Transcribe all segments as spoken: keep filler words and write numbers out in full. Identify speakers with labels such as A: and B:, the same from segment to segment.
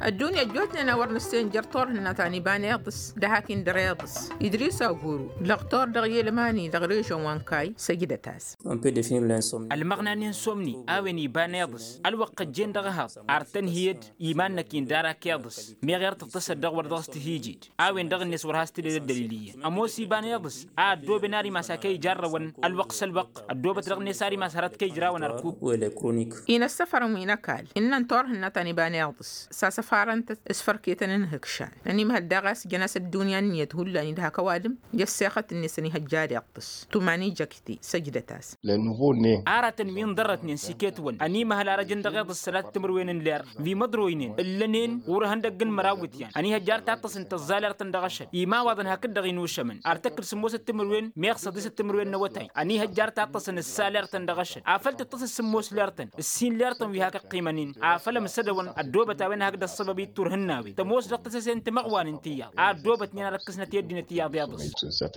A: الدنيا جوتنا ورنستين جرطور هنا تاني بانيضس دهاكين دريضس إدريسا وقورو لغطور دغي لماني دغريشو وانكاي سجدة تاس.
B: المغنى ننسومني أويني بانيضس الوقت جين دغهاب أرتن هيد إيماننا كين دارا كيضس ميغير تتصل دغور دغس تهيجيد أوين دغ النس ورهاستي للدليلية أموسي بانيضس أدو بناري مساكي جرون الوقت الوق أدو بترغ نساري مسارات كي جراون أركوب
A: إن السفر وين قال إن نطور هنا تاني بانيضس ساسفارنت اسفركيتن انهكشان لاني مهدغس جناس الدنيا نيت هلا اني دها كوادم جسيخت النسني هجاري يقطس توماني جاكتي سجدتاس
C: لنوفو ني
B: عارتن مين ضرت نسيكيت ون اني مهلا رجن دغيض الصلاه تمروين اللير في مدروينين اللنين ورهندقن مراوت يعني اني هجار تعطس انت الزالر تندغش ايما وضن هكد دغين وشمن ارتكر سموس التمروين ميقصد التمروين نوتاي اني هجار تعطس ان السالر تندغش عفلت تص السموس ليرتن السين ليرتن في هكا قيمانين عفل مسدون الدوبه وين هكذا السبب تورهناوي تموس دقت سنت مغوان انتيا ادوبت نينا ركسنا تيدي نتيا ضياضس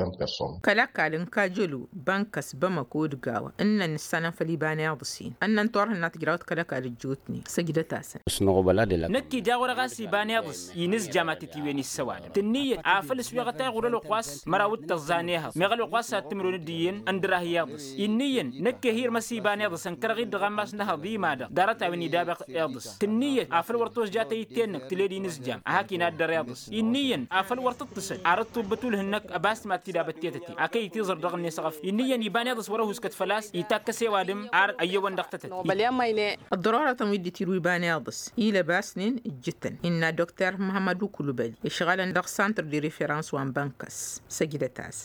A: كلاك على كاجلو بانكس بمكود قاوة ان السنه فليبان ياضسين ان انتور هنا تجراوت كلاك على الجوتني سجدتاس
D: شنو بلاد لا
B: نكي جاور غاسي بان ياضس ينز جاماتي تيويني السواد تنيه عافل سويغتا غورلو قواس مراوت تزانيها مغلو قواس تمرون الدين اندراه ياضس ينين نكي هير مسي بان ياضس انكرغي دغماس نها ذي مادا دارتا ويني دابق ياضس تنيه عافل ورتوس جاتي تينك تليدي نسجام هاكي ناد رياضس ينين عافل ورتتصل عرضتو بتول هنك اباس ما تدا بتيتتي اكي تيزر دغني سقف ينين يبان ياضس وره اسكت فلاس يتاكسي وادم ار ايوان دقتت
A: الضرورة تمويد تيروي بان ياضس الى باسنين جدا ان دكتور محمد كلوبالي يشغل دغ سانتر دي ريفيرانس وان بانكس سجدتاس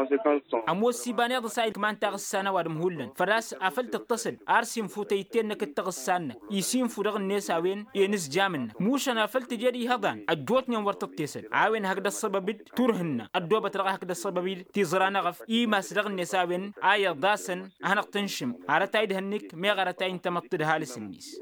B: اموسي بان ياضس اي كمان تغسانا وادم هولن فراس عفل تتصل ارسم فوتيتين نك تغسانا يسيم فودغ الناس وين ينس جامن موش انا فلت جري هضان الجوتني ورتتصل عاون هكذا السبب تورهن الدوبه ترغى هكذا السبب تيزرانا غف اي ما سرغ النساوين اي داسن انا تنشم على تايد هنك مي غرتاين تمطد هالس النيس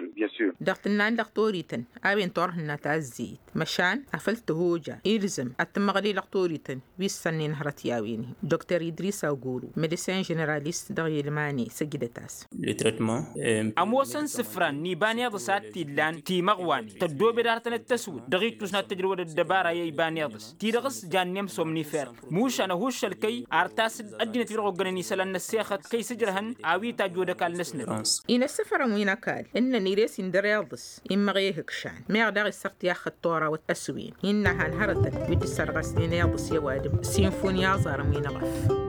A: دقتنا لقطوريتن عاون تورهن تازيت مشان عفلت هوجا إلزم التمغلي لقطوريتن بيسنين هرتياويني دكتور إدريس أوغورو ميديسين جنراليست دغي الماني سجدتاس
D: لي تريتمون
B: اموسن سفران نيبانيا ضسات تيلان تي مغواني تدو بدارتن التسود دغيك تسنا تجربه الدبارة يبانيا ضس تيدغس جانيم سومنيفير موش انا هوش الكي ارتاس ادنا تيرغو غنني سلان السيخت كي سجرهن اوي تاجودك النسنر
A: إن السفر وين قال إن نيريس اندريالدس إما غيهكشان ما يقدر يسرت ياخذ الطورة والتسوين إنها انهرتت بدي سرغس نيريالدس يوادم سيمفونيا زار مين غف